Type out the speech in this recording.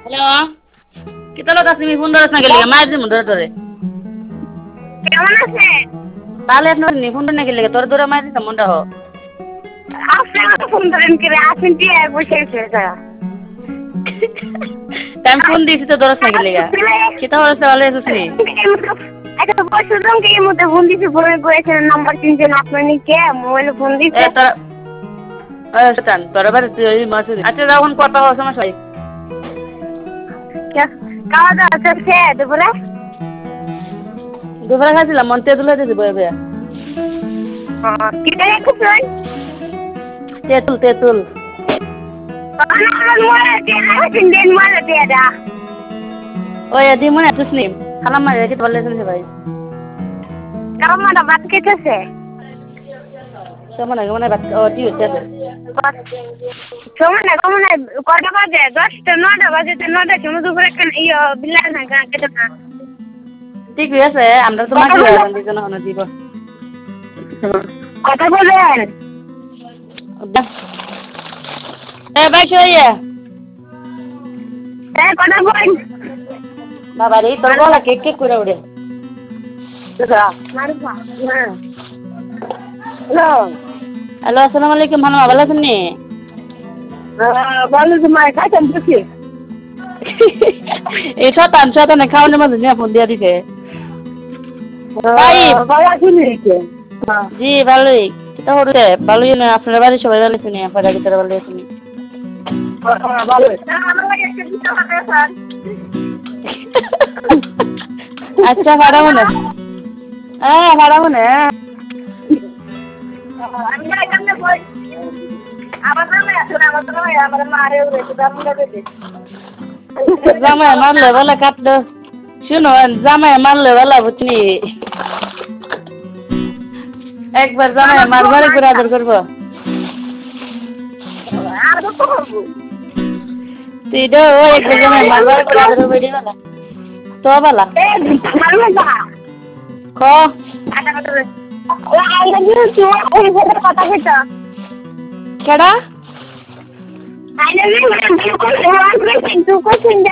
Hello কিতা লোক তুমি ফোন ধরছ না গেলি মায়ের দিন ধরে ধরে কেমন আছেন? তাহলে আপনার নি ফোন ধরে না গেলি তোর ধরে মায়ের দিন মনটা হো আপনি আমাকে ফোন ধরেন করে আসেন কি এক বসে এসে টাইম ফোন দিছি তো ধরছ না গেলি কিতা হচ্ছে ভালো আছিস নি একটা বছর ধরে এর মধ্যে ফোন দিছি ফোনে করেছেন নাম্বার চিনছেন আপনার কে মোবাইলে ফোন এ দিছে তোর শতান তোর বাড়ি তুই মাছ আচ্ছা যখন কথা হওয়ার সমস্যা হয় খাওয়া দাওয়া চলছে দুপুরে দুপুরে খাইছিলাম মন তেঁতুল হয়েছে বয়ে বয়ে কি টাকা খুঁজছেন তেঁতুল তেঁতুল ওই দি মনে আছিস নি খালাম মাঝে কি বললে শুনছে ভাই কামাটা ভাত খেতেছে কেমন আগে মনে ও টি হচ্ছে সময় না কটা বাজে 10টা 9টা বাজে 9টার সময় দুপুরে বিল্লাল না কেটে না ঠিক আছে আমরা তো মাঝে দিজন হনো দিব কথা বলেন এ ভাই শুয়ে কথা বলেন বাবা রে তোর গলা কেক কেক করে উড়ে হ্যালো হ্যালো আসসালামু আলাইকুম ভালো ভালো আছেন নি ভালো তোমায় খাইছেন বুঝি এই শতান খাওয়ানোর মাঝে নিয়ে ফোন দিয়ে দিছে ভালো আছেন জি ভালোই কিতা হচ্ছে ভালোই না আপনার বাড়ি সবাই ভালো শুনি আপনার ভিতরে ভালো শুনি ভালো আচ্ছা ভাড়া মনে হ্যাঁ ভাড়া মনে জামাই মারলে বলে কাটলো শুনো জামাই মারলে বলা বুঝনি একবার জামাই মারবারে করে আদর করবো তুই তো একবার জামাই মারবারে করে আদর করবো এটি বলা তো বলা ক কেডা